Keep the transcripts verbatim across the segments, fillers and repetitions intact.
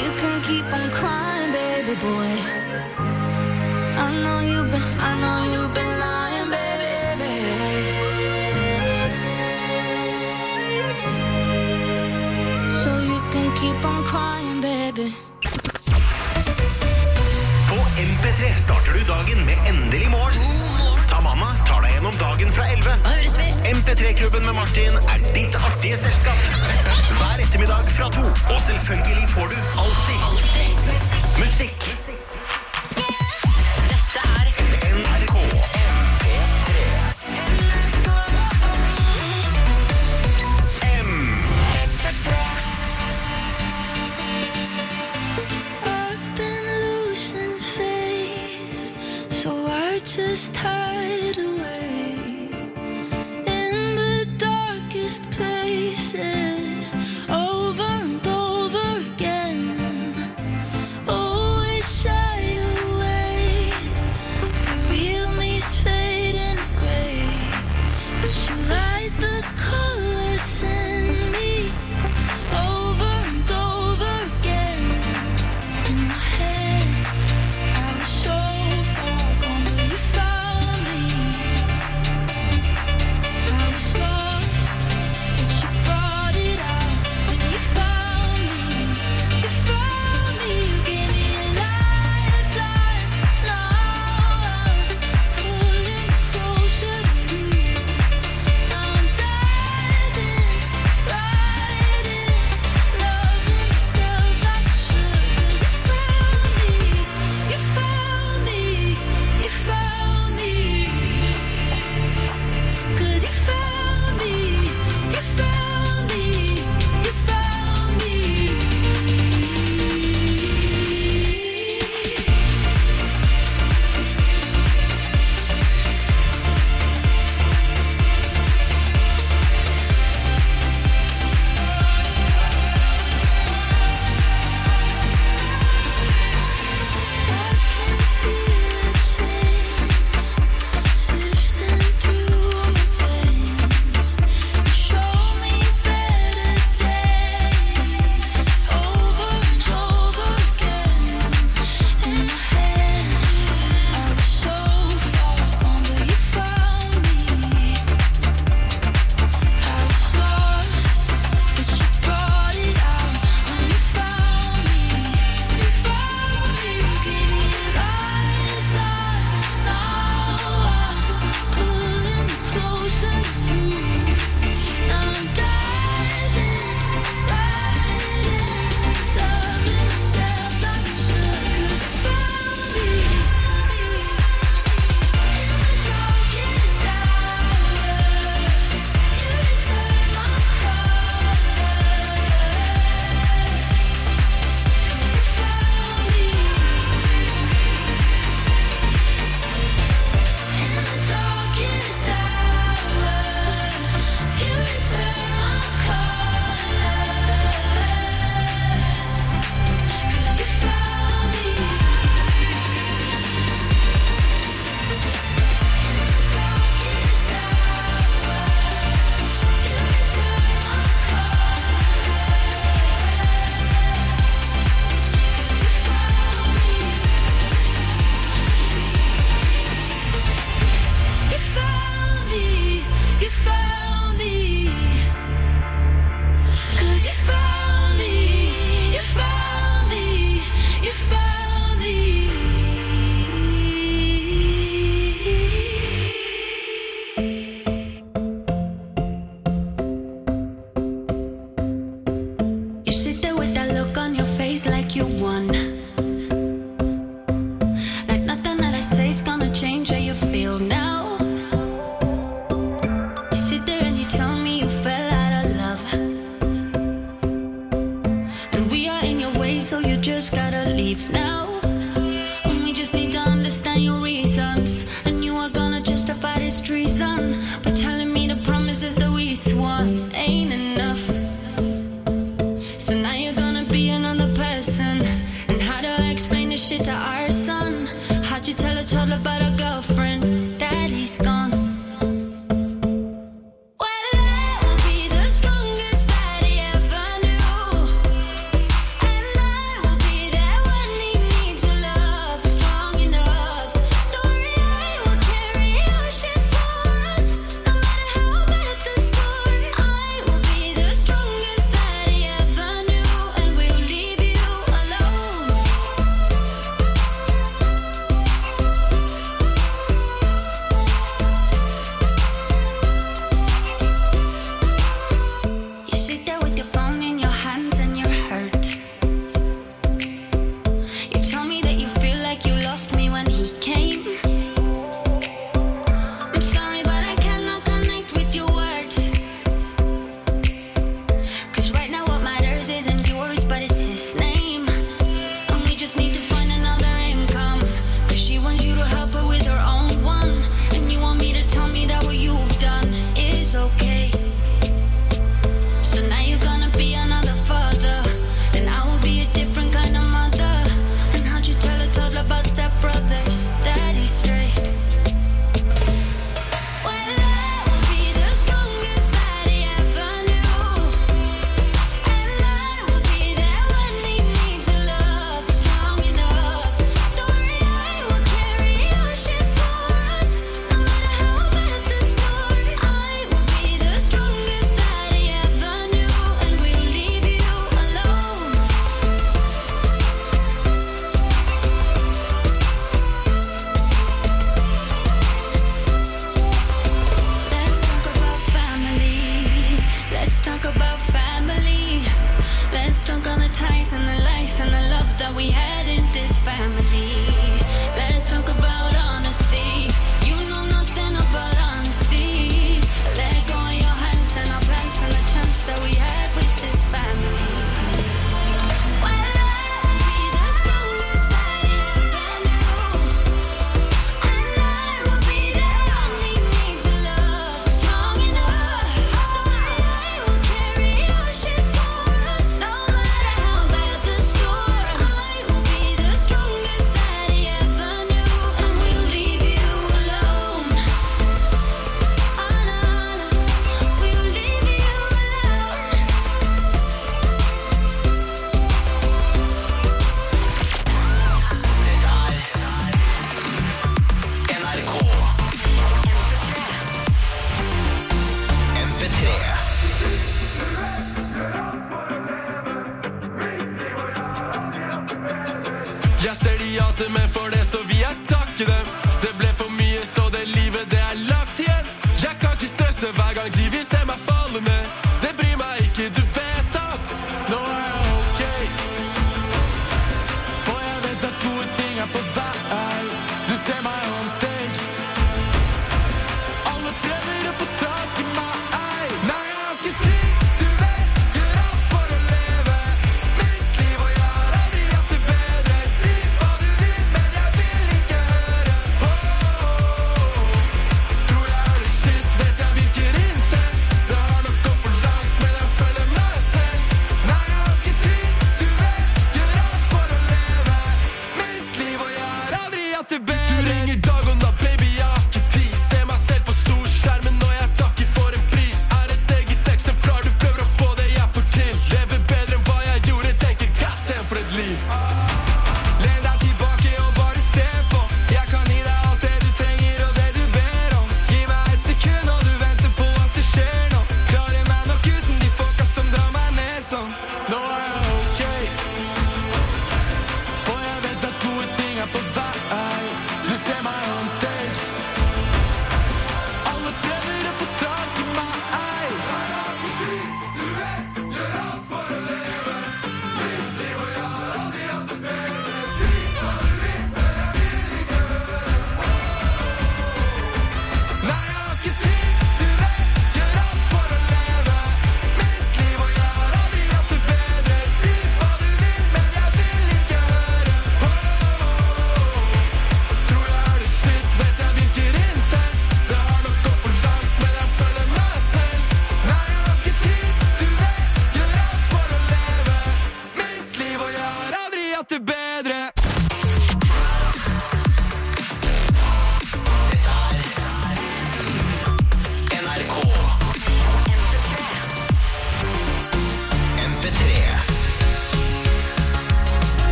you can keep on crying, baby boy. I know you've been, I know you've been lying, baby. So you can keep on crying, baby. På M P tre starter du dagen med Endelig morgen. Tamanna tar deg gjennom dagen fra elleve. M P tre-klubben med Martin er ditt artige selskap. Hver ettermiddag fra to. Og selvfølgelig får du alltid, alltid musikk. Dette er N R K M P tre. M P tre. I've been losing faith, so I just hide away in the darkest places, over and over again. Always shy away, the real me's fading gray, but you light the colors in me, over and over again. In my head, I was so far gone, but you found me. I was lost, but you brought it out. When you found me, you found me. You gave me a lifeline. Now I'm pulling closer to you. Now I'm diving right in, loving myself like I should. 'Cause you found me, you found me, you found me. 'Cause you found me, you found me, you found me. I can feel a change sifting through my veins. You show me better days, over and over again. In my head, I was so far gone, but you found me. I was lost, but you brought it out. When you found me, you found me. You gave me a lifeline. Now I'm pulling closer to you. Now I'm diving right in, loving myself like I should. 'Cause you found me in the darkest hour. You return my colors. 'Cause you found me in the darkest hour. You return my colors. 'Cause you found me in the darkest hour. You return my colors. You found me, you found me. 'Cause you found me, you found me, you found me. You sit there with that look on your face like you won. Like nothing that I say's gonna change how you feel now. You sit there and you tell me you fell out of love, and we are in your way, so you just gotta leave now. And we just need to understand your reasons, and you are gonna justify this treason by telling me the promises that we swore ain't enough. So now you're gonna be another person, and how do I explain this shit to our son? How'd you tell a child about a girlfriend? Daddy's gone. Well, I will be the strongest that he ever knew, and I will but it's his name. And we just need to find another income. Cause she wants you to help her with her own one. And you want me to tell me that what you've done is okay. So now you're gonna be another father, and I will be a different kind of mother. And how'd you tell a toddler about stepbrothers? That he's straight. Well, I will be the strongest that he ever knew. And I will be there when he needs your love, strong enough. Don't worry, I will carry your shit for us, no matter how bad the story. I will be the strongest that he ever knew, and we'll leave you alone. Let's talk about family. Let's talk about family. Let's talk all the ties and the lies and the love that we had in this family. Let's talk about honesty. You know nothing about honesty. Let go of your hands and our plans and the chance that we had with this family. Well, I will be the strongest that he ever knew. And I will be there when he needs your love, strong enough. Don't worry, I will carry your shit for us, no matter how bad the score. I will be the strongest that he ever knew, and we'll leave you alone. Alone, we'll leave you alone. N R K M P tre. Jeg ser de hater meg for det, så vil jeg takke dem. Det ble for mye, så det livet det er lagt igjen. Jeg kan ikke stresse hver gang de vil se meg falle ned. Det bryr meg ikke, du vet at nå er jeg ok. For jeg vet at gode ting er på vei. Du ser meg on stage. Alle prøver å få tak i meg. Nei, jeg har ikke tid, du vet. Gjør alt for å leve mitt liv, og jeg har aldri hatt det bedre. Si hva du vil, men jeg vil ikke høre på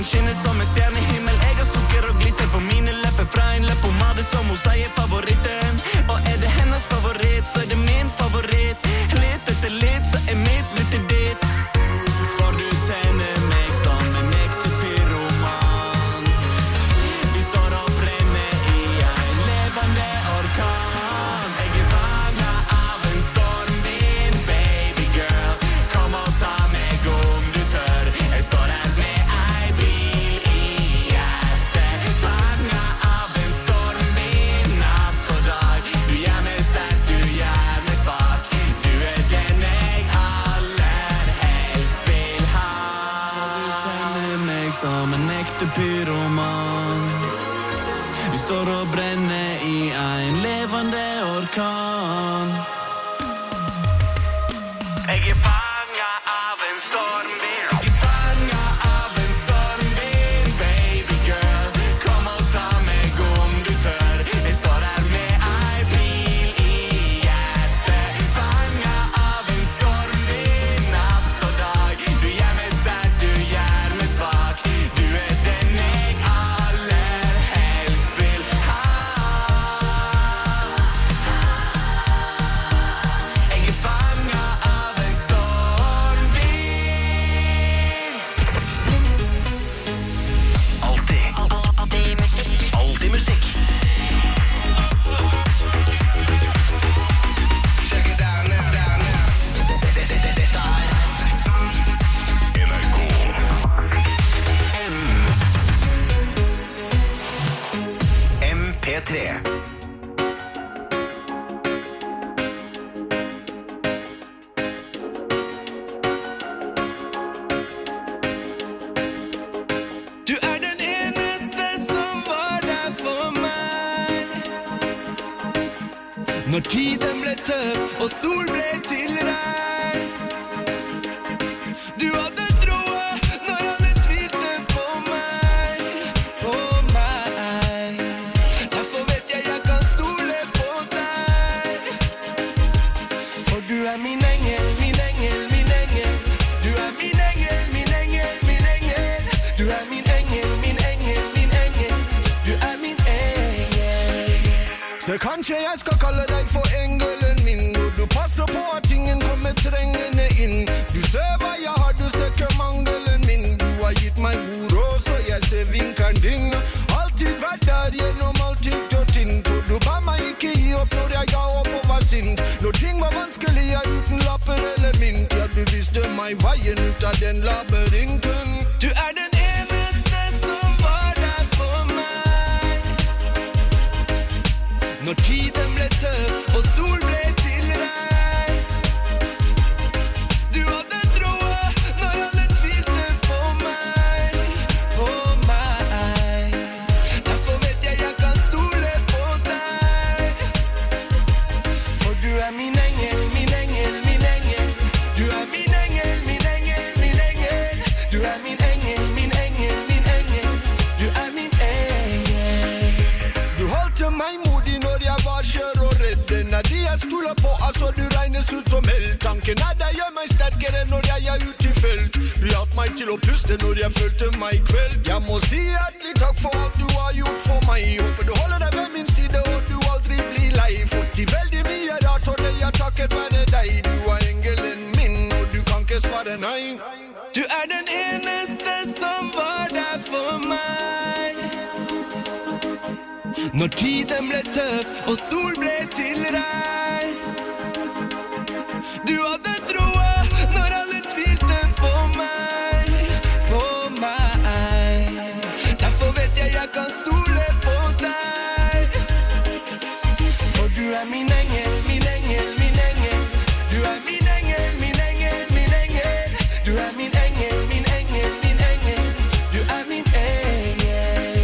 skinner som en stjernehimmel. Jeg har sukker og glitter på mine lepper fra en leppepomade som hun sier favoritten. Og er det hennes favoritt, så er det min favoritt. Litt etter litt, så er mitt blitt til ditt. For du tenner meg som en ekte pyroman. Vi står og brenner i en levende orkan. Jeg er fanget av en stormvind, baby girl. Kom og ta meg om du tør. Jeg står her med ei bil i hjertet. Fanget av en stormvind, natt og dag. Du gjør meg sterk, du gjør meg svak. Du er den jeg aller helst vil ha. Du tenner meg som en ekte pyroman. Vi står og brenner i en levende orkan. Jeg er fanget av en stormvind. Jeg er fanget av en stormvind, baby girl. Kom og ta meg om du tør. Jeg står her med ei bil i hjertet. Fanget av en stormvind, natt og dag. Du gjør meg sterk, du gjør meg svak. Du er den jeg aller helst vil ha. Jeg er fanget av en stormvind. Alltid, Alltid musikk. alltid musikk. Dette er N R K M P tre. Du er den eneste som var der for meg. Når tiden ble tøff og sol ble til regn. Du hadde troa når alle tvilte på meg, på meg. Derfor vet jeg jeg kan stole på deg. For du er min engel, min engel, min engel. Du er min engel, min engel, min engel. Du er min engel, min engel, min engel. Du er min engel. Så kanskje jeg skal kalle deg for engelen min. Og du passer på at ingen kommer trengende inn. Du ser hva jeg har, du ser ikke mangelen min. Du har gitt meg god råd, så jeg ser vinkeren din. Alltid vært der gjennom alltid gjort inn. For du ba meg ikke gi opp når jeg ga opp og var sint. Når ting var vanskelig, jeg uten lapper eller mynt. Ja, du visste meg veien ut av den labyrinten. Du er den eneste som var der for meg. Når tiden ble tøff og sol ble til regn. Du hadde troa når alle tvilte på meg, på meg. Derfor vet jeg jeg kan stole på deg. For du er min engel, min engel, min engel. Du er min engel, min engel, min engel. Du er min engel, min engel, min engel. Du er min engel. Du holdt meg modig når jeg var skjør og redd. Den er de jeg stoler på, altså du regnes ut som held. Tanken er deg gjør meg sterkere når jeg er ute i felt. Du hjalp meg til å puste når jeg følte meg i kveld. Jeg må si hjertelig takk for alt du har gjort for meg. Håper du holder deg ved min side og du aldri blir lei. For til veldig mye rart og det jeg takket være deg. Du er engelen min og du kan ikke svare nei. Du er den eneste som var der for meg. Når tiden ble tøff og sol ble til regn. Du hadde troa når alle tvilte på meg, på meg. Derfor vet jeg jeg kan stole på deg. For du er min engel, min engel, min engel. Du er min engel, min engel, min engel. Du er min engel, min engel, min engel. Du er min engel.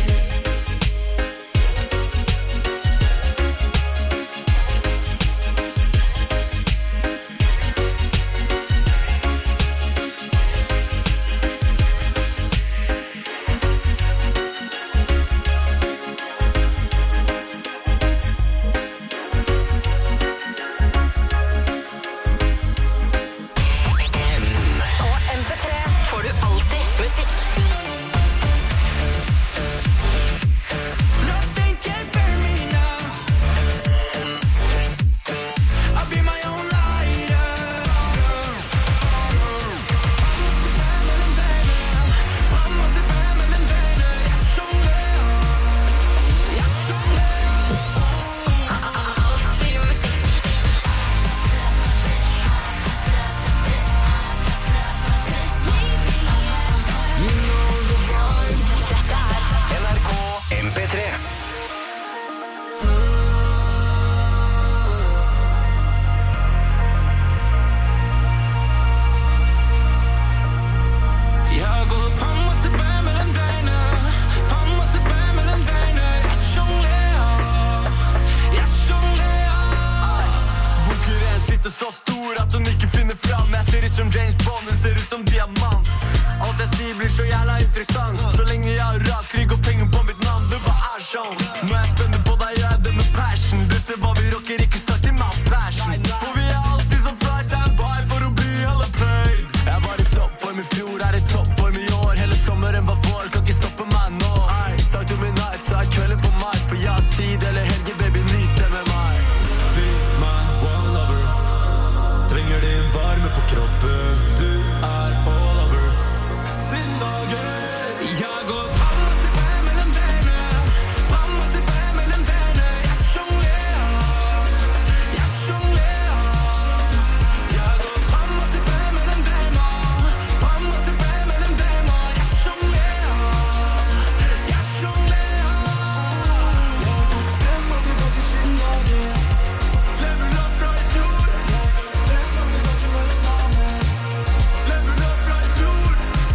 blir så jævla interessant. Så lenge jeg har rak rygg og penger på mitt navn, det bare er sånn. Nå er jeg spennende på deg, gjør jeg det med passion. Du ser hva vi rocker, ikke sagt i my fashion. For vi er alltid så fly, stand by for å bli hele paid. Jeg var i toppform i fjor, er i toppform i år. Hele sommeren var vår, kan ikke stoppe meg nå. Takk til min nice, så er kvelden på meg. For jeg har tid, eller helgen, baby, nyt det med meg. Be my one lover. Trenger din varme på kroppen. Du er all over. Siden dagen jeg går fram og tilbake mellom denne. Fram og tilbake mellom denne. Jeg jonglerer. Jeg jonglerer. Jeg går fram og tilbake mellom denne. Fram og tilbake mellom denne. Jeg jonglerer. Jeg jonglerer. Jeg går frem og tilbake siden dagen. Level up fra i fjor. Frem og tilbake mellom damer. Level up fra i fjor.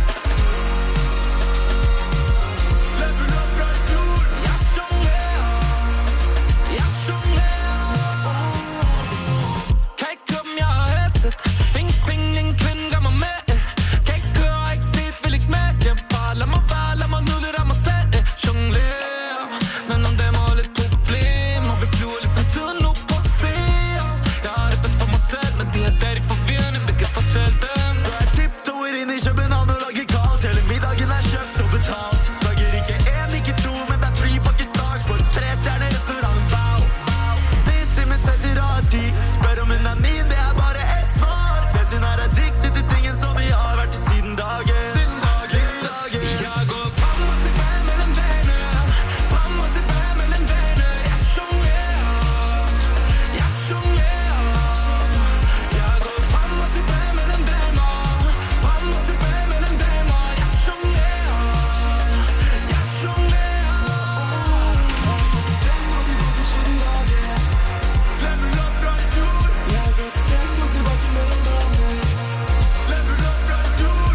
Level up fra i fjor. Jeg jonglerer. Jeg jonglerer. Kijk-klubben, jeg har hæset. Ingen penge, ingen kvinde gør mig med. Kan ikke køre, har ikke set, vil ikke med hjem. Bare lad mig være, lad mig nyde lidt af mig selv. Jonglerer. Men om dem har lidt problemer. Vi flyver ligesom tiden nu på at se os. Jeg har det bedst for mig selv, men de er daddy forvirrende. Vi kan fortælle dem. Så jeg tiptoer ind i København og lager kaos. Hele middagen er købt og betalt. Snakker ikke en, ikke to, men det er three fucking stars på en tre-stjerne restaurant. Bow, bow. Spiser min setter av ti. Spør om hun er min, det er bare et svar. Vet hun er addiktet til tingen som vi har vært i siden dagen. Siden dagen. Jeg går frem og tilbake mellom denne. Frem og tilbake mellom denne. Jeg jonglerer. Jeg jonglerer. Jeg går frem og tilbake mellom denne. Frem og tilbake mellom denne. Jeg jonglerer. Jeg jonglerer. Frem og tilbake siden dagen. Level up fra i fjor. Jeg går frem og tilbake mellom damer. Level up fra i fjor.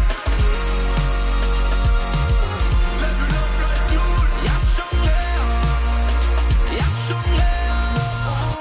Level up fra i fjor. Jeg jonglerer. Jeg jonglerer.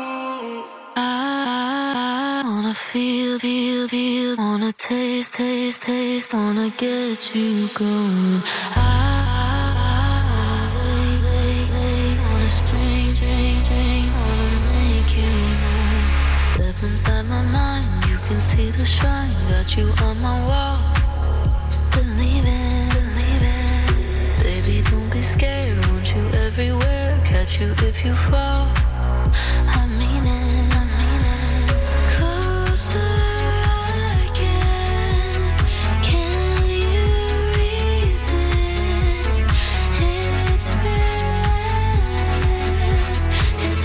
I wanna feel, feel, feel, wanna taste, taste, taste, wanna get you going. I wanna lay, lay, lay, wanna string, string, string, wanna make you mine. Step inside my mind, you can see the shine, got you on my wall. Believe it, believe it, baby, don't be scared, want you everywhere, catch you if you fall. I mean it, I mean it. Closer I can, can you resist? It's relentless, it's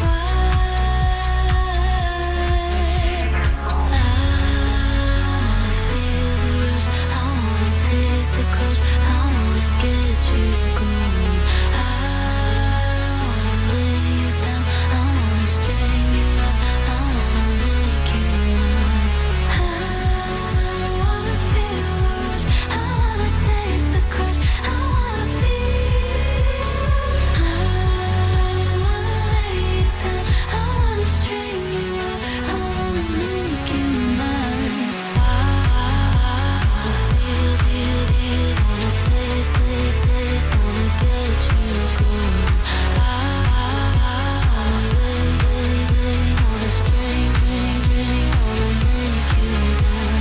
wild. I wanna feel the rush, I wanna taste the crush, I wanna get you going. I wanna lay you down, I wanna string you up, I wanna make you mine. I wanna feel the rush, I wanna taste the crush, I wanna feel. I wanna lay you down, I wanna string you up, I wanna make you mine. I wanna feel, feel, feel, wanna taste, taste, taste, wanna get you going. I wanna lay, lay, lay, wanna string, string, string, wanna make you mine.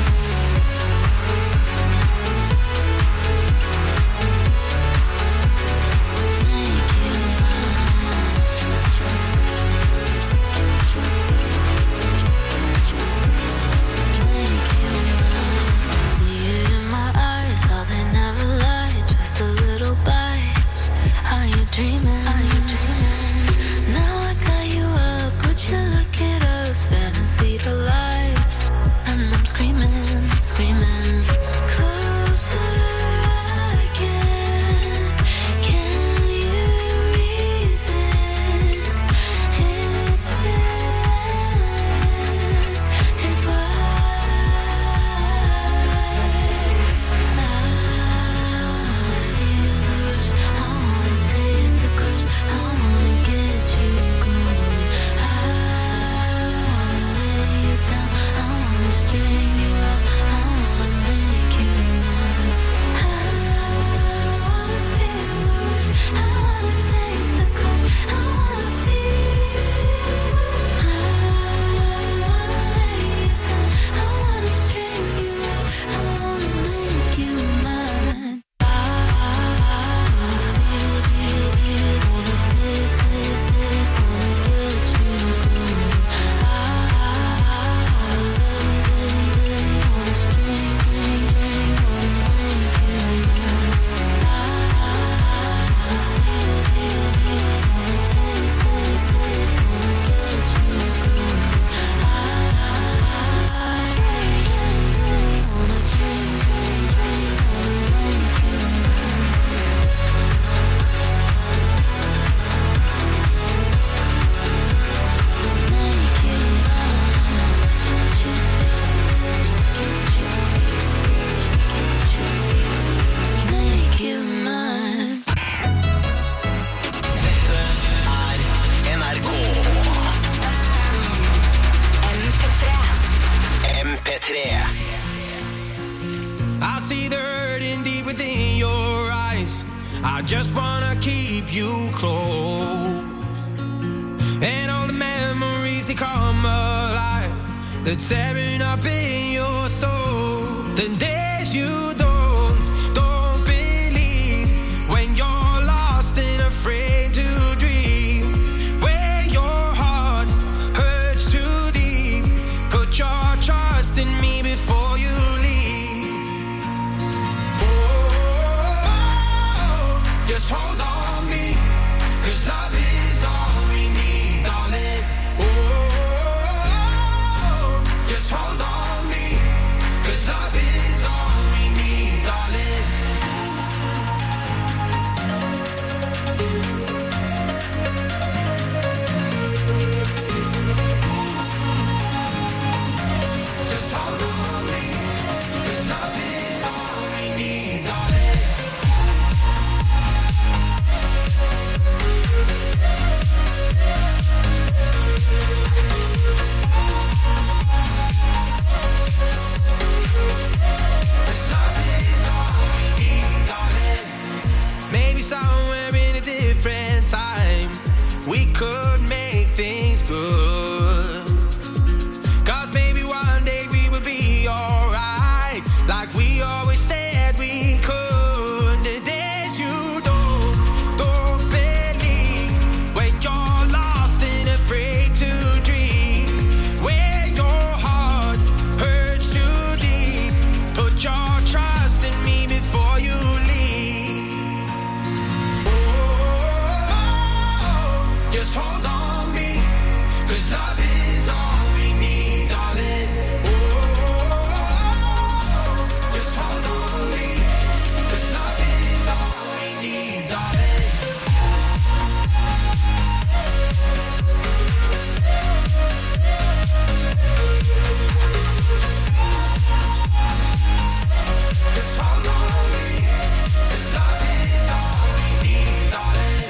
Make you see it in my eyes, how they never lie. Just a little bite. Are you dreaming? Are you dreaming? Now I got you up, but you look at us, fantasy to life, and I'm screaming, screaming. Closer I can, can you resist? It's relentless, it's wild. I wanna feel the rush, I wanna taste the crush, I wanna get you going. I wanna lay you down, I wanna string you up, I wanna make just wanna keep you close. And all the memories, they come alive. They're tearing up in your soul. The days you don't, don't believe. When you're lost and afraid to dream. When your heart hurts too deep. Put your trust in me before you leave. Oh, just hold on me. Cause love is all we need, darling. Oh, just hold on me. Cause love is all we need, darling. Just hold on me. Cause love is all we need, darling. Maybe somewhere in a different time we could make things good. Cause maybe one day we will be alright, like we always said we could. The days you don't, don't believe. When you're lost and afraid to dream. When your heart hurts too deep. Put your trust in me before you leave. Just hold on me, cause love is all we need, darling. Oh, just hold on me, cause love is all we need, darling. Just hold on me, cause love is all we need, darling.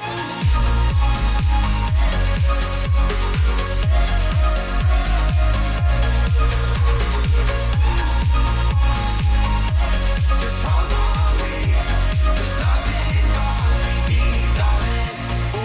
Just hold on me, cause love is all we need, darling. Oh,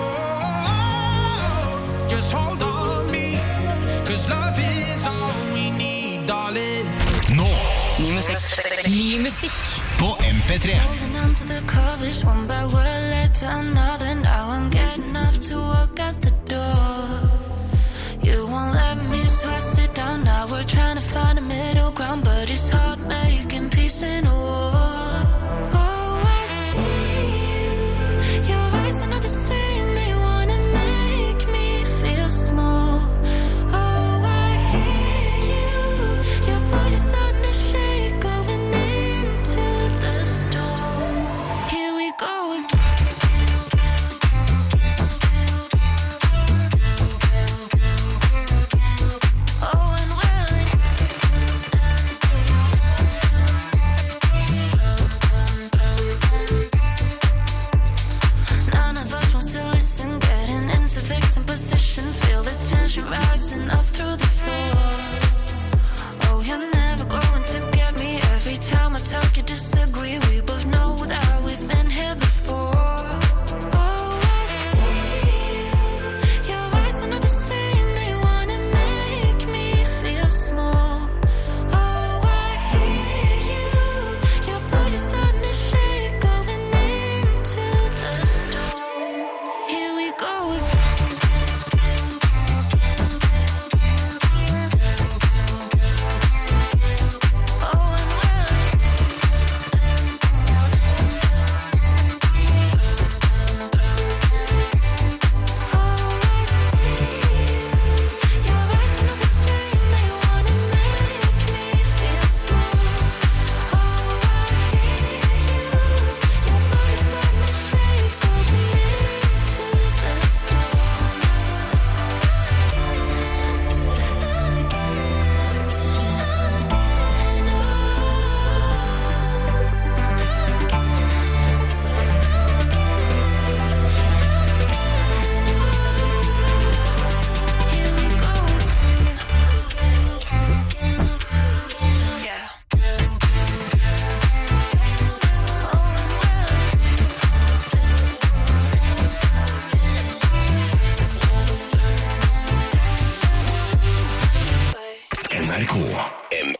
just hold on me, cause love is all we need, darling. Nå Ny musikk. Ny musikk. på M P tre. Holding on to the covers one by one led to another. Now I'm getting up to walk out the door. You won't let me, so I sit down. Now we're trying to find a middle ground, but it's hard making peace in a war. Oh, I see you. Your eyes are not the same. They wanna make me feel small. Oh, I hear you. Your voice is starting to shake, going into the storm. Here we go again. Oh, and will it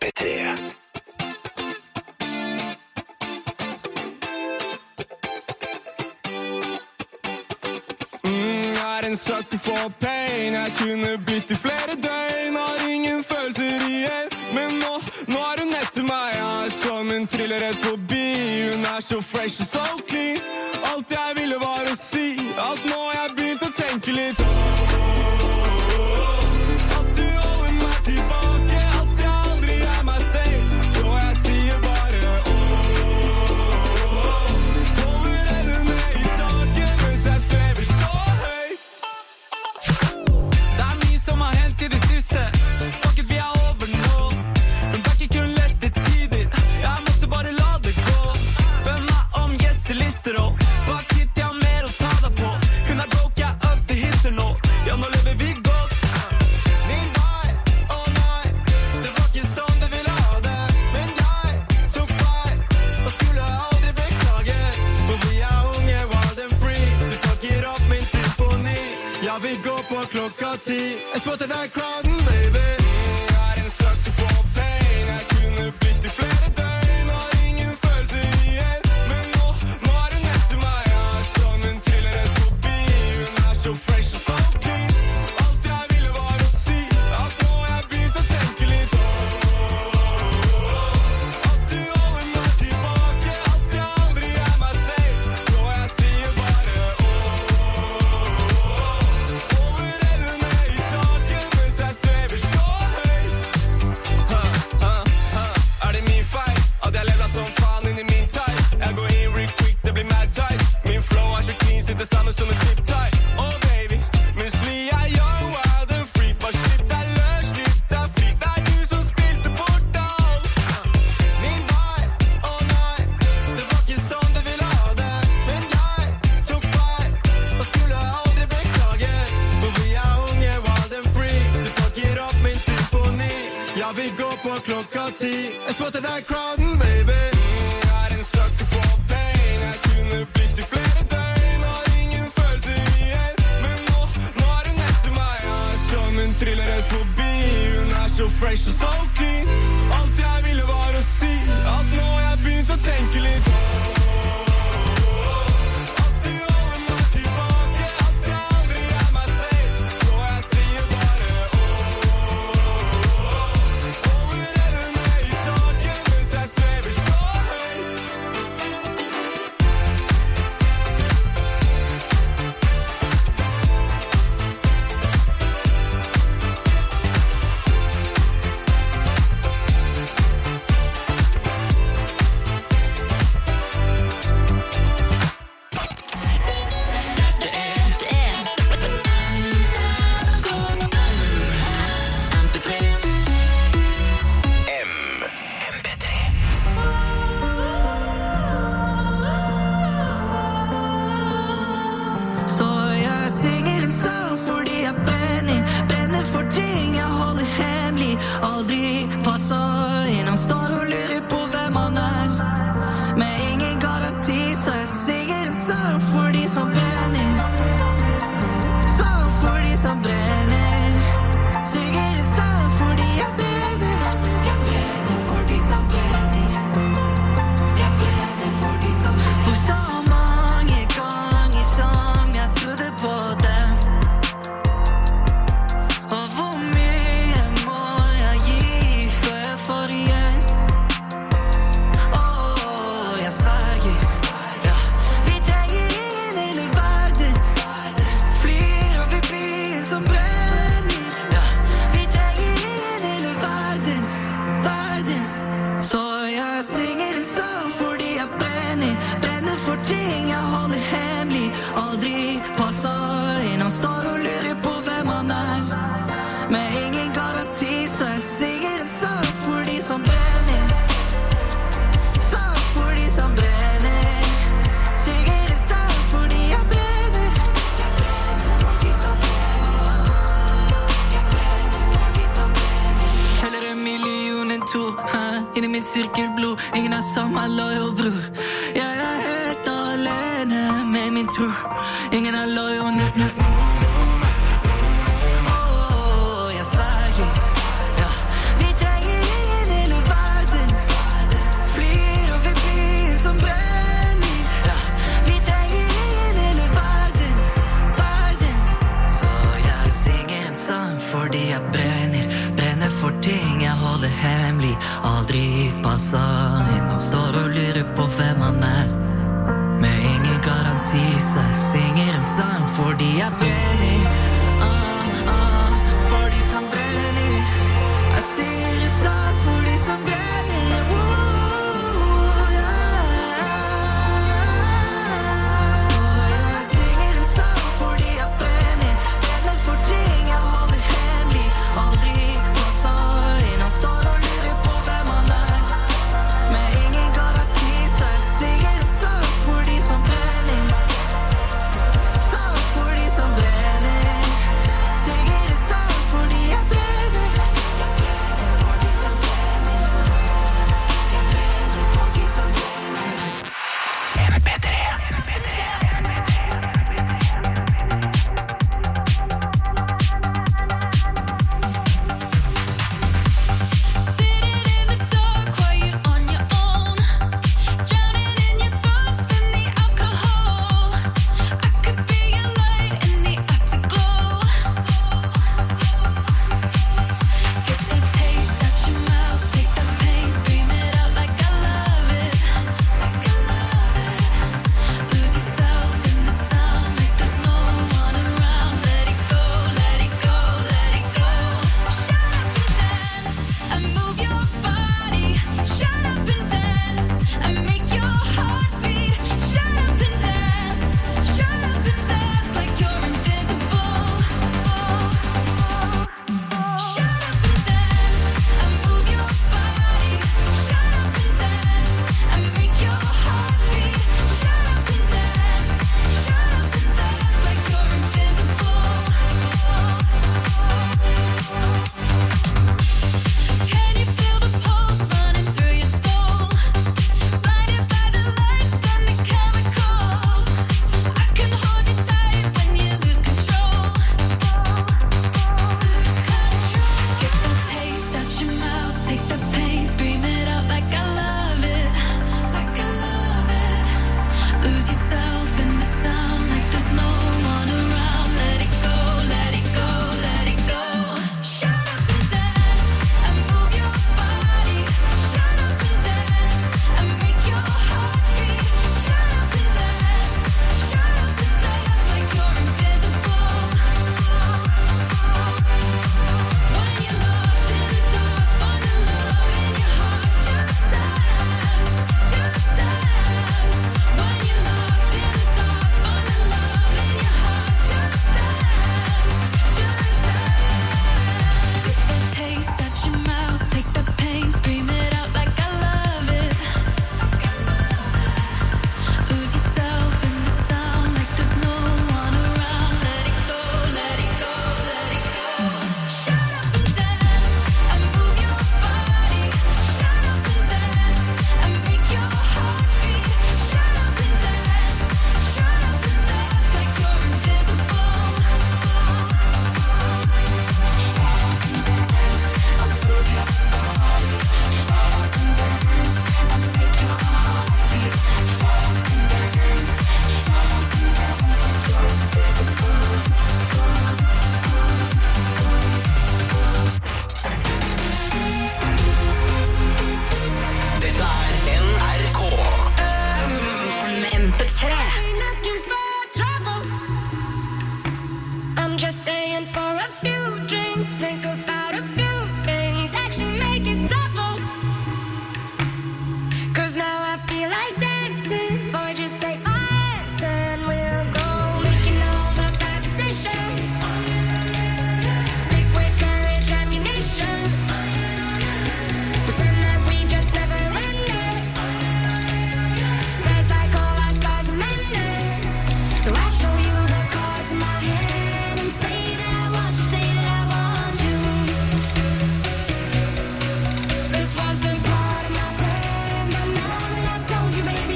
P tre. En sucker for pain. Jeg kunne blitt i flere døgn. Har ingen følelser igjen. Men nå, nå er hun etter meg. Jeg er som en thriller rett forbi. Hun er så fresh og så clean. Alt jeg ville var å si at nå har jeg begynt å tenke litt. At du holder meg tilbake. At jeg aldri er meg selv. Så jeg sier bare holder henne ned i taket mens jeg svever så høyt. Som har hendt i det siste. Fuck it, vi er over nå. Men back i kun lette tider. Jeg måtte bare la det gå. Spør meg om gjestelister og fuck it, jeg har mer å ta deg på. Hun er broke, jeg er up til hitter nå. Ja, nå lever vi godt. Min vei, å oh nei. Det var ikke sånn det ville ha det. Men jeg tok feil og skulle aldri beklaget. For vi er unge, wild and free. Vi fucker opp min symfoni. Ja, vi går på klokka ti. Jeg spotter deg crowden, baby. Jeg er en sucker for pain. Jeg kunne blitt i flere døgn. Har ingen følelser igjen. Men nå, nå er hun etter meg. Jeg er som en thriller rett forbi. Hun er så fresh og så clean. Alt jeg ville var å si at nå har jeg begynt å tenke litt. At du holder meg tilbake. At jeg aldri er meg selv. Så jeg sier bare som faen inn i min tight. Jeg går inn real quick, det blir mad tight. Min flow er så clean, sitter sammen som en zip tight. Oh baby, mens vi er young, wild and free. Bare slipp deg løs, slipp deg fri. Det er du som spilte bort alt. Min vei, å oh nei. Det var ikke sånn det ville ha det. Men jeg tok feil og skulle aldri beklaget. For vi er unge, wild and free. Du fucker opp min symfoni. Ja, vi går på klokka ti. Jeg spotter deg crowden, baby. Jeg er en sucker for pain. Jeg kunne blitt i flere døgn. Har ingen følelser igjen. Men nå, nå er hun etter meg. Jeg er som en thriller rett forbi. Hun er så fresh og så clean. Alt jeg ville var å si at nå har jeg begynt å tenke litt. At du holder meg tilbake. At jeg aldri er meg selv. Så jeg sier bare holder henne ned i taket mens jeg svever så høyt. Så jeg synger en sang fordi jeg brenner. Brenner for ting jeg holder hemmelig. Aldri passer inn. Han står og lurer på hvem han er. Med ingen garanti, så jeg synger en sang for de som brenner. Sang for de som brenner. Synger en sang fordi jeg brenner. Jeg brenner for de som brenner. Jeg brenner for de som brenner. For så mange ganger som jeg trodde på dem. Og hvor mye må jeg gi før jeg får igjen? Åh, jeg sverger. Ja, vi trenger ingen hele verden. Flyr over byen som brenner. Ja, vi trenger ingen hele verden. Verden. Så jeg synger en sang fordi jeg brenner. Brenner for ting jeg holder hemmelig. Aldri passer inn. Han står og lurer på hvem han er. Med ingen garanti, så jeg synger en sang for de som brenner. Sang for de som brenner. Synger en sang fordi jeg brenner. Jeg brenner for de som brenner. Jeg brenner for de som brenner. Heller en million enn to, hæ? Inni min sirkelblod. Ingen er samme loyal bror. Jeg er helt alene med min tro. Ingen er loyal nø, nø. Åh, jeg sverger. Ja, vi trenger ingen hele passa inn. Han står og lurer på hvem han er. Med ingen garanti, så jeg synger en sang fordi jeg brenner. Ah, ah, for de som brenner. Jeg synger en sang for de som brenner. Woo, yeah. Jeg synger en sang fordi jeg brenner. Brenner for ting jeg holder hemmelig. Aldri passer inn. Han står og lurer på hvem han er. Med ingen garanti, så jeg synger en sang for de som brenner. Sang for de som brenner. Synger en sang fordi jeg brenner. Jeg brenner for de som brenner. Jeg brenner for de som brenner. M P tre. Sitting in the dark while you're on your own, drowning in your thoughts and the alcohol. I could be your light in the afterglow. Get that taste out your mouth, take that pain, scream it out like I love it, like I love it. Lose yourself in the sound like there's no one around. Let it go, let it go, let it go. Shut up and dance and move your body. Shut up and dance and make your heart beat. Shut up and dance, shut up and dance like you're invisible. Shut up and dance and move your body. Shut up and dance and make your heart beat. Shut up and dance, shut up and dance like you're invisible. Can you feel the pulse running through your soul? Blinded by the lights and the chemicals. I can hold you tight when you lose control. Lose control. Get the taste out your mouth, take the pain, scream it out like I love it, like I love it. Lose yourself in the sound like there's no one around. Let it go, let it go, let it go. Shut up and dance and move your body. Shut up and dance and make your heart beat. Shut up and dance, shut up and dance like you're invisible. When you're lost in the dark, find the love in your heart. Just dance, just dance. When you're lost in the dark, find the love in your heart. Just dance, just dance. Get the taste out your mouth, take the pain, scream it out like I love it, like I love it. Lose yourself in the sound like there's no one around. Let it go, let it go, let it go. Shut up and dance and move your body. Shut up and dance and make your heart beat. Shut up and dance, shut up and dance like you're invisible. Dette er N R K. M P tre. Looking for trouble. I'm just staying for a few drinks. Think about a few things. Actually make it double. Cause now I feel like dancing. Or just say yes and we'll go making all the bad decisions. Liquid courage ammunition. Pretend that we just never ended. Dance like all our stars are mended. So I show you the cards in my hand and say that I want you, say that I want you. This wasn't part of my plan, but now that I told you, baby,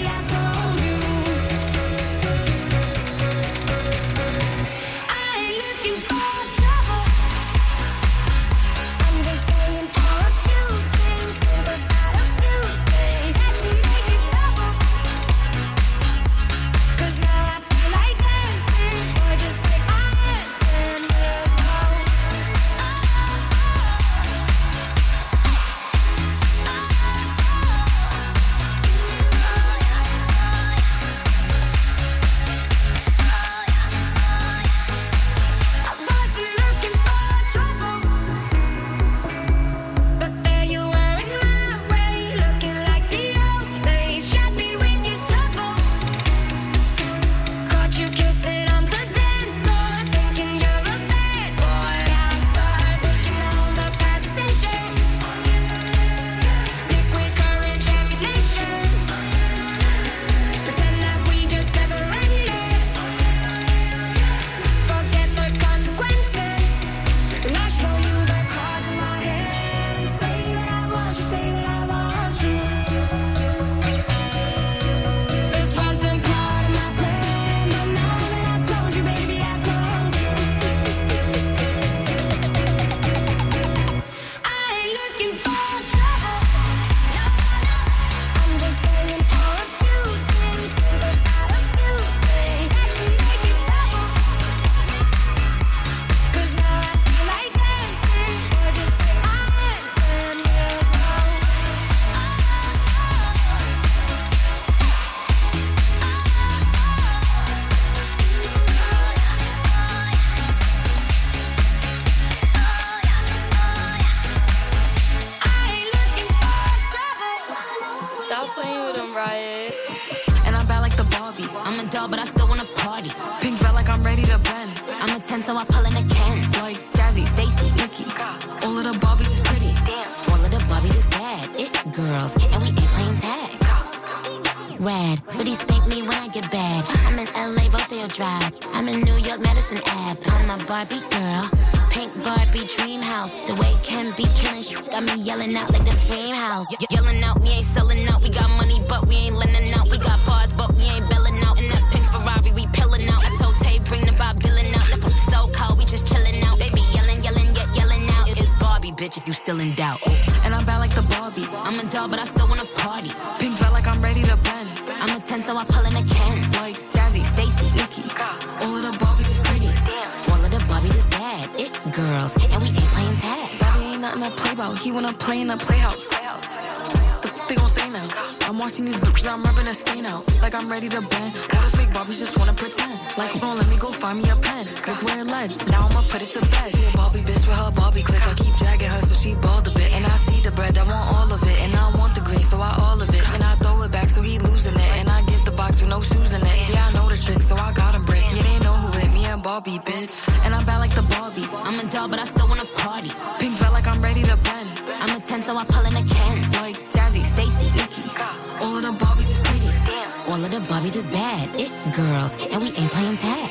Stop playing with him, Riot. And I'm bad like the Barbie. I'm a doll, but I still wanna party. Pink felt like I'm ready to bend. I'm a ten, so I pull in a Ken. Like Jazzy, Stacy, Nikki. All of the Barbies is pretty. All of the Barbies is bad. It girls, and we ain't playing tag. Rad, but he spank me when I get bad. I'm in L A, Rodeo Drive. I'm in New York, Madison Ave. I'm a Barbie girl. Pink Barbie dream house. The way Ken be killing shit got me yelling out like the Scream House. Ye- yelling out, we ain't selling out. We got money, but we ain't lending out. We got bars, but we ain't belling out. In that pink Ferrari, we pillin' out. I told Tay, bring the Bob Dylan out. The poop so cold, we just chillin' out. Baby yelling, yelling, yet yelling out. It's Barbie, bitch, if you still in doubt. And I'm bad like the Barbie. I'm a doll, but I still wanna party. Pink felt like I'm ready to bend. I'm a ten, so I pull in a Ken. Like Jazzy, Stacy, Nikki. All of the Barbies is pretty. All of the Barbies is bad. It girls, and we ain't playing tag. Bobby ain't nothing to play about. He wanna play in a playhouse. The f- they gon' say now. I'm watching these bitches, I'm rubbing a stain out. Like I'm ready to bend. All the fake Barbies just wanna pretend. Like, don't let me go find me a pen. Look where it led. Now I'ma put it to bed. She a Barbie bitch with her Barbie click. I keep dragging her so she bald a bit. And I see the bread, I want all of it. And I want the green, so I all of it. And I throw it back so he losing it. And I give the box with no shoes in it. Yeah, I know the trick, so I got him brick. Yeah, they know who it, me and Barbie, bitch. And I'm bad like the Barbie. I'm a doll, but I still wanna party. Pink felt like I'm ready to bend. I'm a ten, so I pull in a Ken. Like Jazzy, Stacy, Nikki. All of the Barbies is pretty. All of the Barbies is bad. It girls, and we ain't playing tag.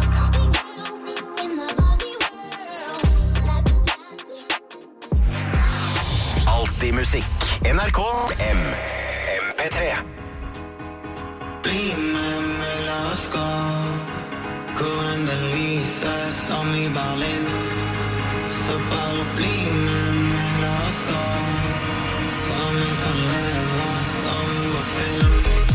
Alltid musikk. N R K M MP3. Bli med meg, la oss gå. Hvor enn det lyser som i Berlin. Så bare bli med meg, la oss gå. Så vi kan leve som vår film.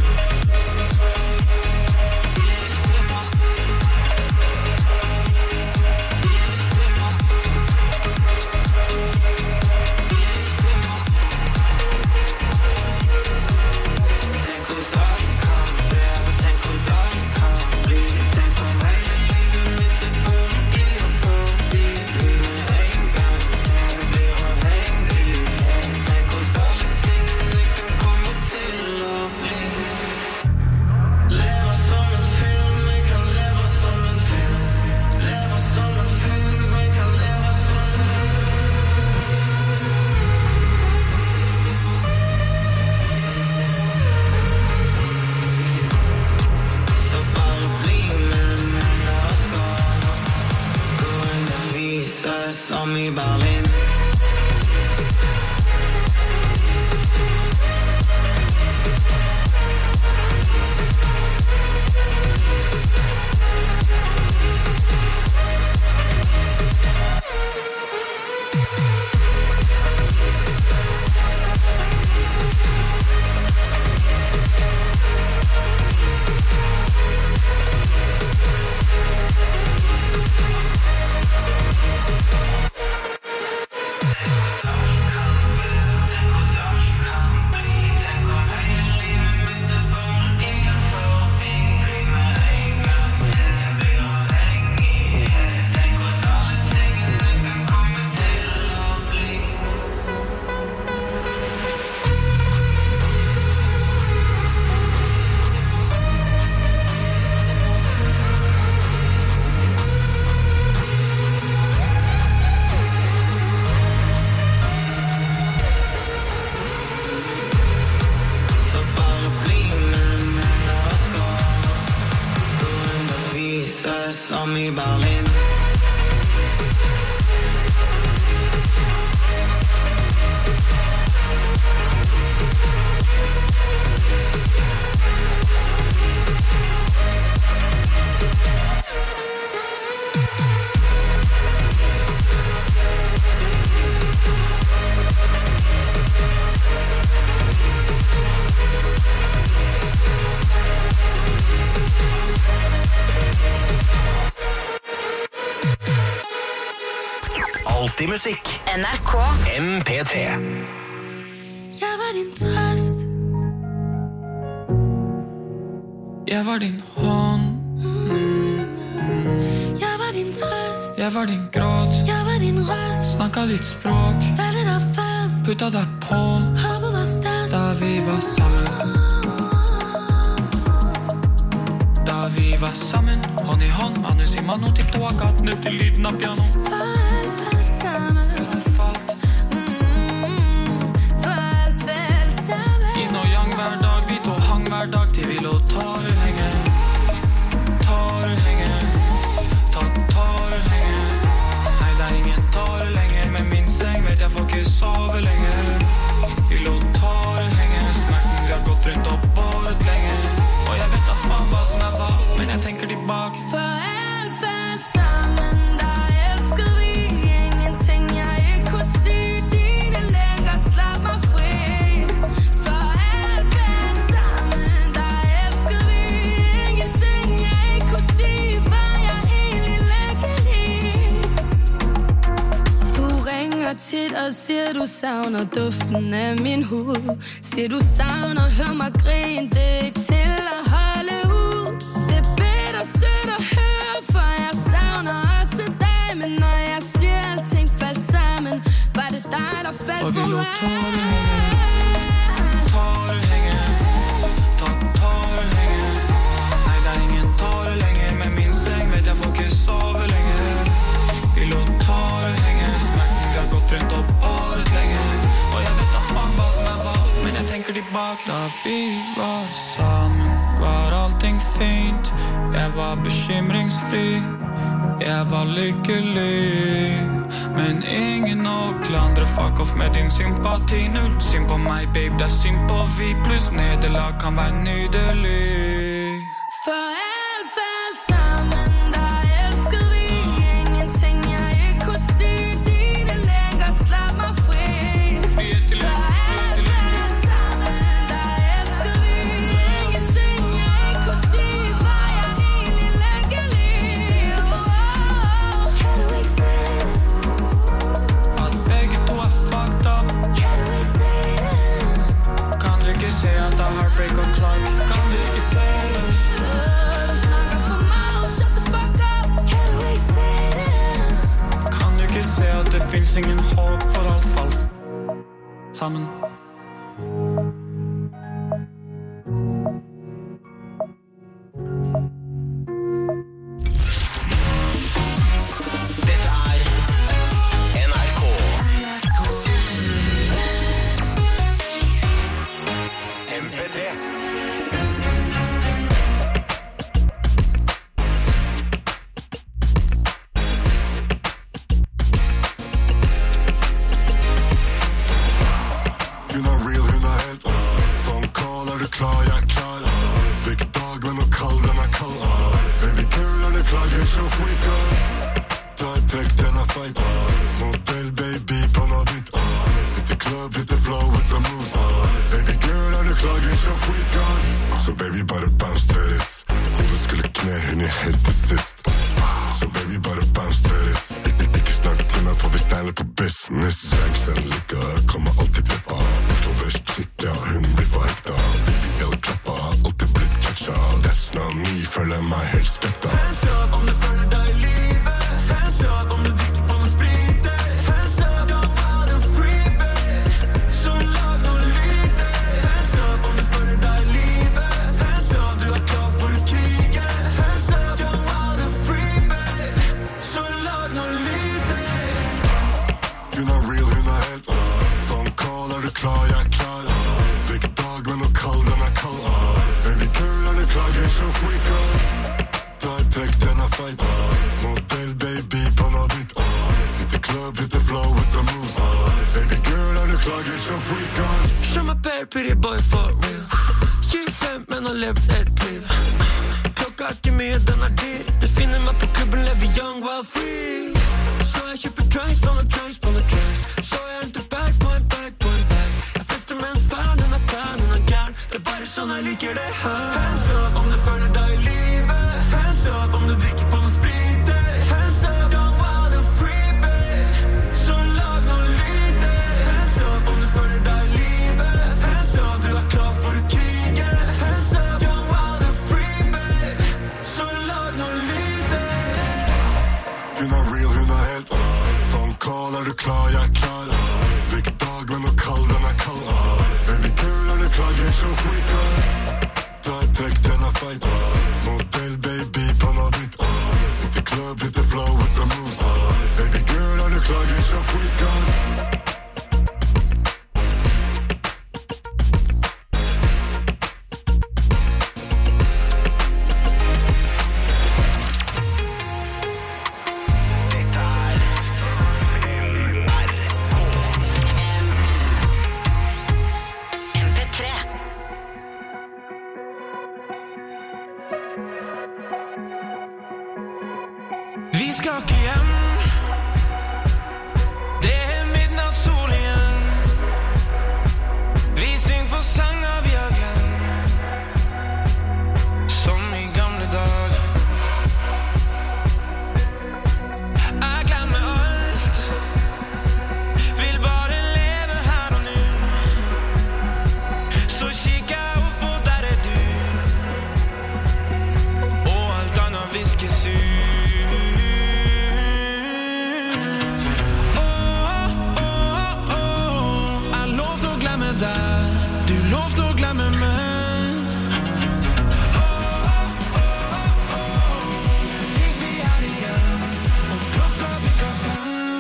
Som i Berlin. Som i Berlin. Alltid musikk. N R K M P tre. Jeg var din trøst. Jeg var din hånd. Jeg var din trøst. Jeg var din gråt. Jeg var din røst. Snakket ditt språk. Var det der først? Puttet deg på. Håpet var størst. Da vi vi var sammen. Da vi var sammen, hånd i hånd, manus i mano, tippte og gaten ut til lyden av piano. For alt falt sammen. For alt falt. Mm, for alt falt sammen. Yin og yang hver dag, vi to hang hver dag til vi lå tårer henge. Tårer henge. Ta tårer henge. Nei, det er ingen tårer lenger, men min seng vet jeg får ikke sove lenger. Vi lå tårer henge, smerten vi har gått rundt og båret lenge. Og jeg vet da faen hva som er hva, men jeg tenker tilbake. For alt falt sammen, da elsker vi ingenting jeg ikke kunne si. Si det lenger, slapp meg fri. For alt falt sammen, da elsker vi ingenting jeg ikke kunne si. Var jeg egentlig lykkelig? Du ringer tit og siger du savner duften af min hud. Siger du savner, hør mig grine, det er ikke til at holde ud. Det er bitter sødt at høre, for jeg savner også dig. Men når jeg siger alting faldt sammen, var det dig der faldt Og vi på lå mig. tårer henge. Tårer henge. Ta tårer henge. Nei, det er ingen tårer lenger, men min seng vet jeg får ikke sove lenger. Vi lå tårer henge, smerten vi har gått rundt og båret lenge. Og jeg vet da faen hva som er hva, men jeg tenker tilbake. Da vi var sammen, var allting fint. Jeg var bekymringsfri, jeg var lykkelig. Men ingen å klandre, fuck off med din sympati. Null synd på meg, babe, det er synd på vi. Pluss nederlag kan være nydelig. For alt falt sammen, da elsker vi ingenting jeg ikke kunne si. Si det lenger, slapp meg fri. Vi er til For alt falt sammen, da elsker vi ingenting jeg ikke kunne si. Var jeg egentlig lykkelig? Oh, can we say it? at begge to er fucked up. Can we say it? Kan du ikke se at det er heartbreak og Clark? Kan du ikke se det? Du snakker for meg, shut the fuck up. Can we say it? Kan du ikke se at det finnes ingen håp for alt falt sammen? Dette er N R K. M P tre. Hun er real, hun er helt Phone call, er du klar, jeg er klar Fikk dag, men noe kald, den er kald Baby girl, er du klar, get your freak on Ta et trekk, den er feit Modell, baby, panna hvitt Sitt i club, hit the flow with the moves Baby girl, er du klar, get your freak on Så baby, bare bounce to this Hodet skulle kne, hun i helt til sist Så baby, bare bounce to this Ik ik ikke snakk til meg, for vi steiler på business Dranks and liquor, kommer alltid peppa Oslo Vest chica, hun blir for hekta Baby L-klappa, alltid blitt catcha That's not me, føler meg helt skepta Hands up om du føler deg i livet Hands up om du drikker på noen sprite Hands up, young wild and free, babe Så lag noe lite Hands up om du føler deg i livet Hands up, du er klar for å krige Hands up, young wild and free, babe Så lag noe lite Hun er real, hun er helt Phone call, er du klar, jeg er klar Fikk dag, men noe kald, den er kald Baby girl, er du klar, get your freak on Ta et trekk, den er feit Modell, baby, panna hvitt Sitt i club, hit the flow with the moves Baby girl, er du klar, get your freak on Show my bear, pretty boy for real tjuefem, men har levd et liv Klokka er ikke mye, den er dyr Du finner meg på klubben, lever young, wild, free Så jeg kjøper drinks, blanda drinks, blanda drinks Så jeg henter bag på en bag på en bag Jeg fester med en fan, hun er tan, hun er gern Det er bare sånn jeg liker det her Hands up om du føler deg i livet Hands up om du drikker på noen sprite Hands up, young, wild and free, babe Så lag noe lite Hands up om du føler deg i livet Hands up, du er klar for å krige Hands up, young, wild and free, babe Så lag noe lite Hun er real, hun er helt Phone call, er du klar, jeg er klar Fikk dag, men noe kald, den er kald Baby girl, er du klar, så freaker. Ta et trekk, den er feit. Modell, baby, panna ditt. Sitter club, hitter flow with the moves. Baby girl, er du klar, get så freaker. Vi skal ikke hjem. Det er midnattssol igjen. Vi synger på sanger vi har glemt, som i gamle dag. Jeg glemmer alt, vil bare leve her og nå. Så kikker jeg opp, og der er du, og alt annet viskes ut. Du lovte å glemme meg. Gikk vi her igjen, og klokka bikka fem.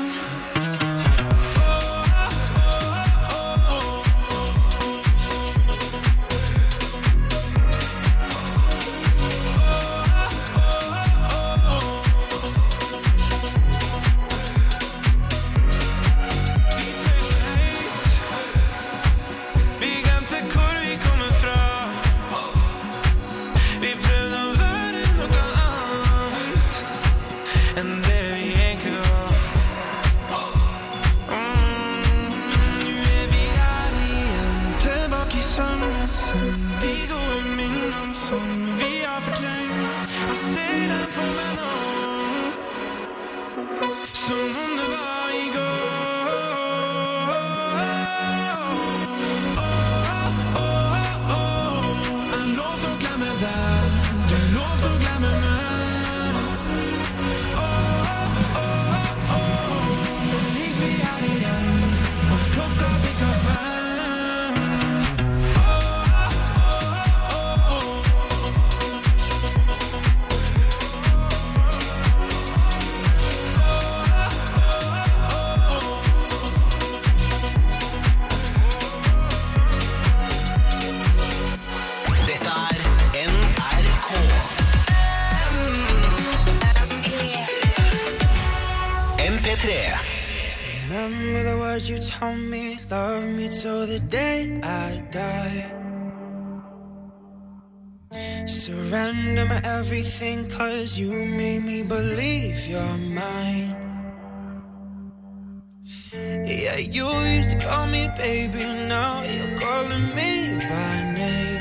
Remember the words you told me, love me till the day I die. Surrender my everything, cause you made me believe you're mine. Yeah, you used to call me baby, now you're calling me by name.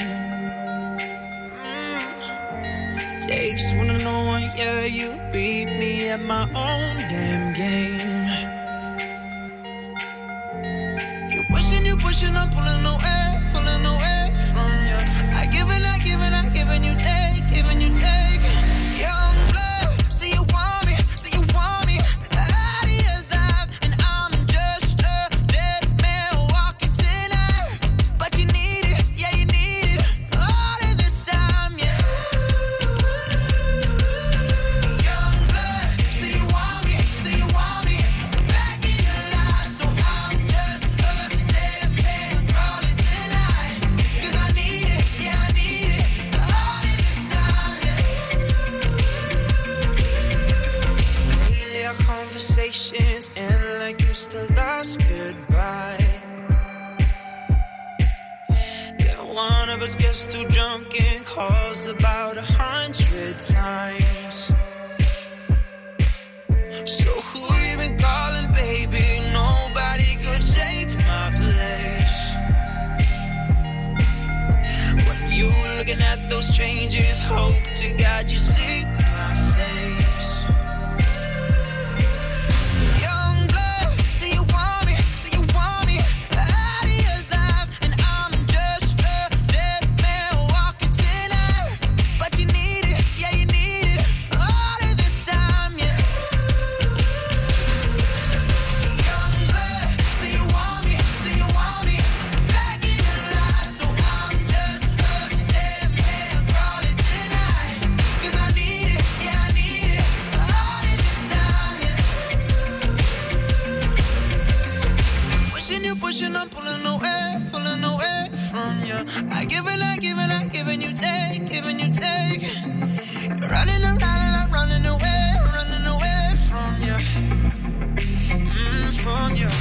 Mm. Takes one to know one, yeah, you beat me at my own damn game. You pushing, you pushing, I'm pulling away, pulling away from you. I give and I give and I give and you take, give and you take. Young blood, see you want me, see you want me out of your life, and I'm just a dead man walking tonight. But you need it, yeah you need it, all of the time, yeah. Young blood, see you want me, see you want me back in your life, so I'm just a dead man calling tonight. Cause I need it, yeah I need it, all of the time, yeah. Lately our conversations end like it's the last goodbye. Yeah, one of us gets too drunk and calls about a hundred times. So who you been calling, baby? Nobody could take my place. When you looking at those strangers, hope to God you see my face. Young blood, see you want me, see you want me out of your life, and I'm just a dead man walking tonight. But you need it, yeah you need it, all of the time, yeah. Young blood, see you want me, see you want me back in your life, so I'm just you. I give and I give and I give and you take, give and you take. You're running around and I'm running away, running away from you, mm, from you.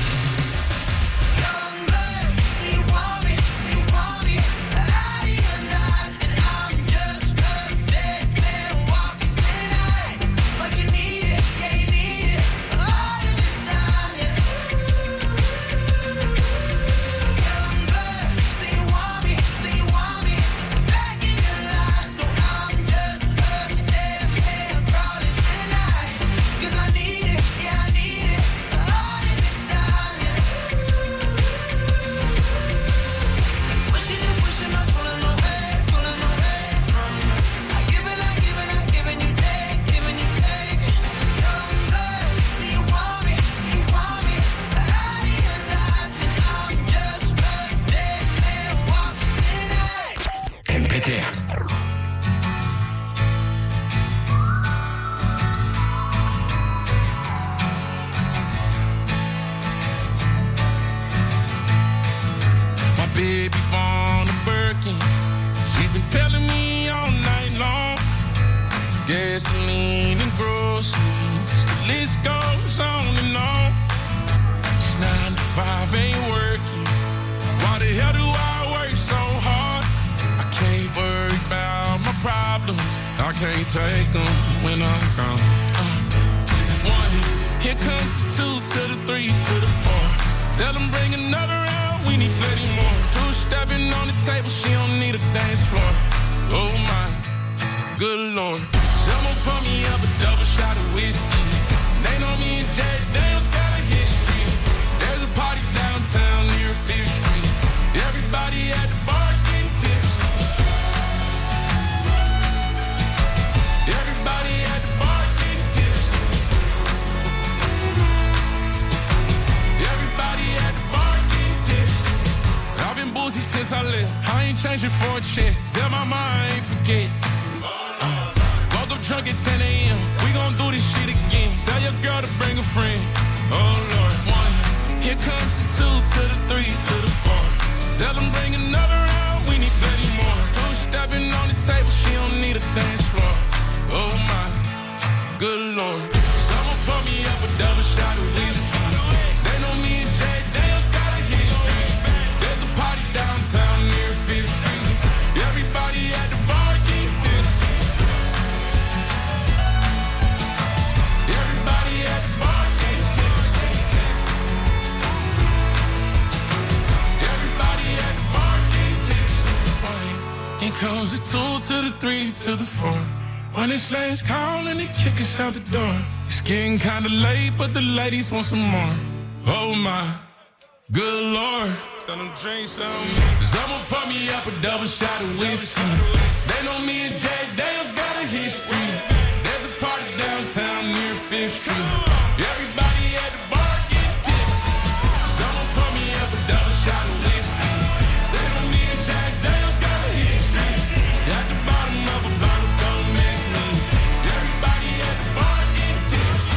Gasoline and groceries, the list goes on and on. This nine to five ain't working. Why the hell do I work so hard? I can't worry about my problems. I can't take them when I'm gone. Uh, one, here comes the two to the three to the four. Tell them bring another round, we need plenty more. Two stepping on the table, she don't need a dance floor. Oh my, good Lord. Someone pour me up a double shot of whiskey. They know me and Jay Daniels got a history. There's a party downtown near Fifth Street. Everybody at the bar getting tipsy. Everybody at the bar getting tipsy. Everybody at the bar getting tipsy. I've been boozy since I left. I ain't changing for a check. Tell my mom I ain't forget. Uh. Drunk at ten a.m. We gon' do this shit again. Tell your girl to bring a friend. Oh Lord, one. Here comes the two to the three to the four. Tell them bring another round. We need plenty more. Two stepping on the table. She don't need a dance floor. Oh my, good Lord. Someone pour me up a double shot of whiskey. They know me and Jay Daniels got a history. There's a party downtown near Fifth Street. Everybody at the bar getting tipsy. Here comes the two to the three to the four. When it's last call and they kick us out the door. It's getting kinda late, but the ladies want some more. Oh my, good Lord. Tell them drink some. Someone pour me up a double shot of whiskey. They know me and Jay Daniels got a history. There's a party downtown near Fifth Street. Everybody at the bar getting tipsy. Someone pour me up a double shot of whiskey. They know me and Jack Daniels got a history. At the bottom of a bottle, don't miss me. Everybody at the bar getting tipsy.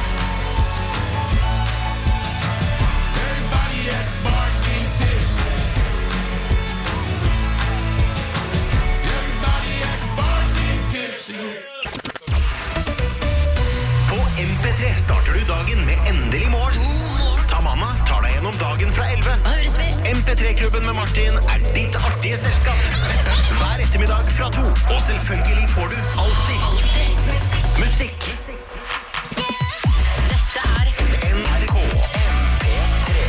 Everybody at the bar getting tipsy. Everybody at the bar getting tipsy. På M P tre starter du dagen med Endelig morgen. Tamanna tar deg gjennom dagen fra elleve. M P tre-klubben med Martin er ditt artige selskap. Hver ettermiddag fra to. Og selvfølgelig får du alltid musikk. Dette er N R K M P tre.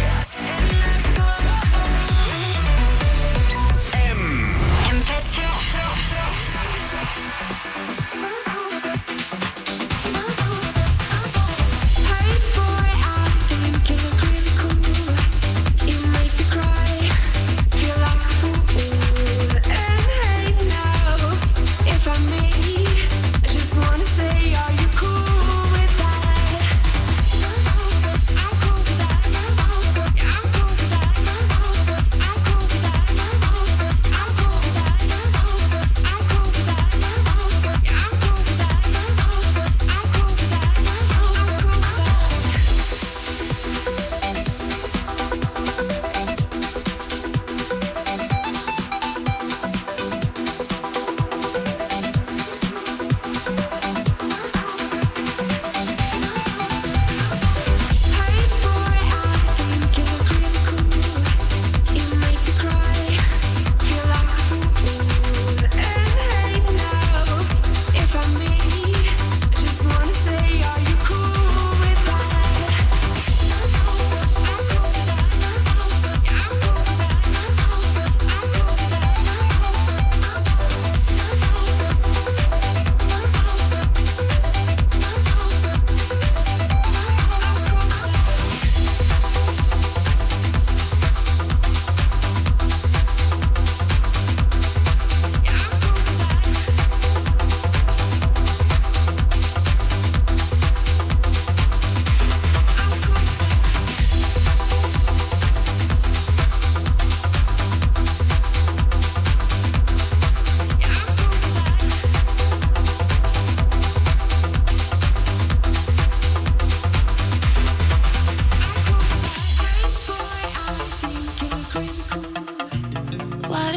M. M P tre. If I may, I just wanna say, are you cool?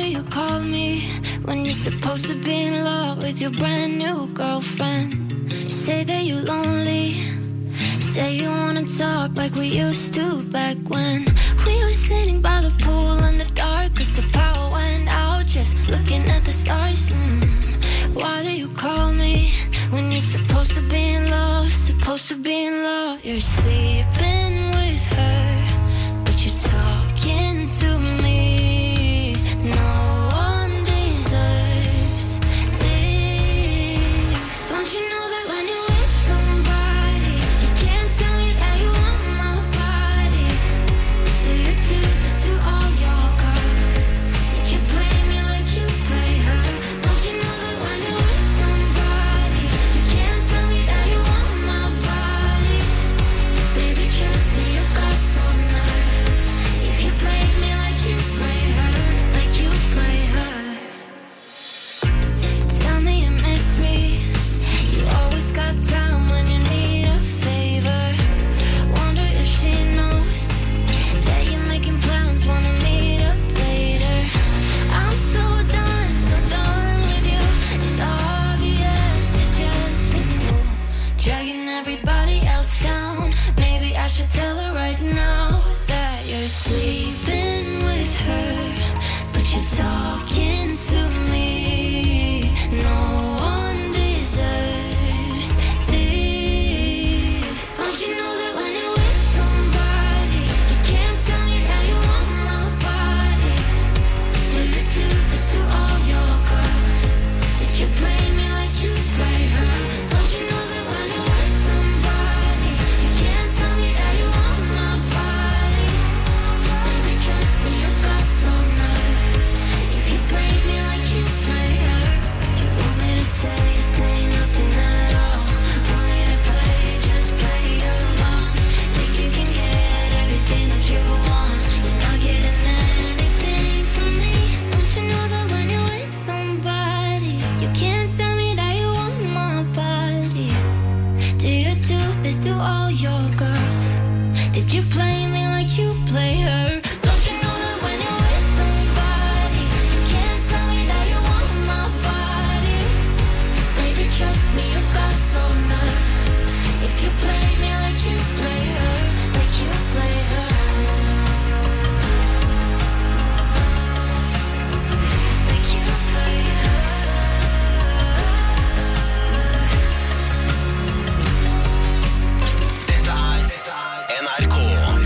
do you call me when you're supposed to be in love with your brand new girlfriend? Say that you're lonely, say you wanna talk like we used to back when we were sitting by the pool in the dark, cause the power went out, just looking at the stars. mm. Why do you call me when you're supposed to be in love, supposed to be in love? You're sleeping with her, but you're talking to me. No one deserves this. Don't you know that when you're with somebody, you can't tell me that you want my body? Do you do this to all your girls? Did you play me like you play her? Don't you know that when you're with somebody, you can't tell me that you want my body? Baby, trust me, you've got some nerve. If you play me like you play her, like you play her. Tell me you miss me. You always got time when you need a favor. Wonder if she knows that you're making plans, wanna meet up later. I'm so done, so done with you. It's obvious you're just a fool, dragging everybody else down. Maybe I should tell her right now that you're sleeping with her, but you're talking to me. No one deserves this. Don't you know that when you're with somebody, you can't tell me that you want my body? Do you do this to all your girls? Did you play me like you play her? Don't you know that when you're with somebody, you can't tell me that you want my body? Baby, trust me, you've got some nerve. If you played me like you play her, you want me to say, say nothing at all. Want me to play, just play along. Think you can get everything that you want, you're not getting anything from me. Don't you know that when you're with somebody, you can't tell me that you want my body? Do you do this to all your girls? Did you play me like you play her? Don't you know that when you're with somebody, you can't tell me that you want my body? Baby, trust me, you've got some nerve. If you play me like you play her, like you play her. Like you play her. Dette er N R K.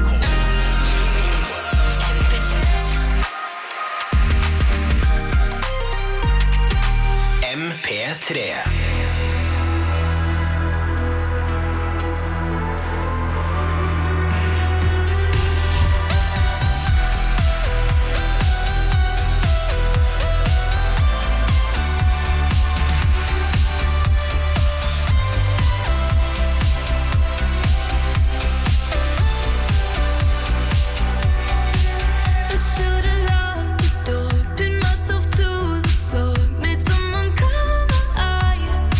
M P tre. I should've locked the door, pinned myself to the floor, made someone cover my eyes.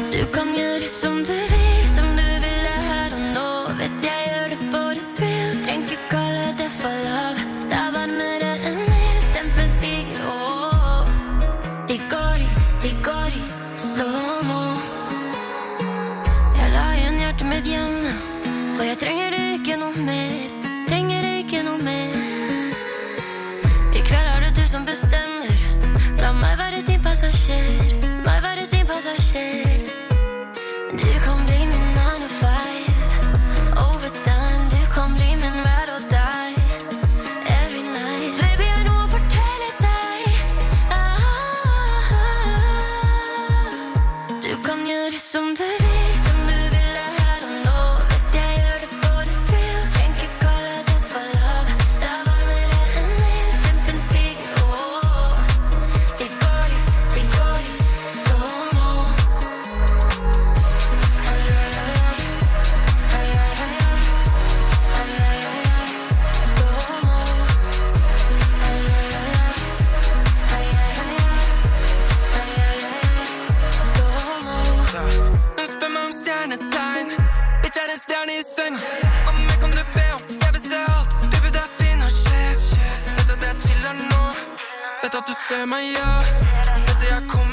Du kan gjøre som du vil, som du ville her og nå. Vet jeg gjør det for et thrill, trenger ikke kalle det for love. Det er varmere enn ild, tempen stiger, åh. De går i, de går i slow-mo. Jeg la igjen hjertet mitt hjemme, for jeg trenger det ikke noe mer. Trenger det ikke noe mer. I kveld er det du som bestemmer. La meg være din passasjer, meg være din passasjer. Du kan bli min nine to five. Overtime, du kan bli min ride or die. Every night, baby, jeg har noe å fortelle deg. ah. Du kan gjøre som du vil, som du ville her og nå. Vet jeg gjør det for et thrill, trenger ikke kalle det for love. Det er varmere enn ild, tempen stiger, åh. De går i, de går i slow-mo. Ai, ai, ai, ai. Ai, ai, ai, ai. Ai, ai, ai, ai. Slow-mo. Ai, ai, ai, ai. Ai, ai, ai, ai. Ai, ai, ai, ai. Slow-mo. Hun spør meg om stjernetegn. Bitch er en stjerne i seng. Om meg kan du be om, jeg vil se alt. Baby, det er fin og skjedd. Vet at jeg chiller nå. Vet at du ser meg, ja. Vet at jeg kommer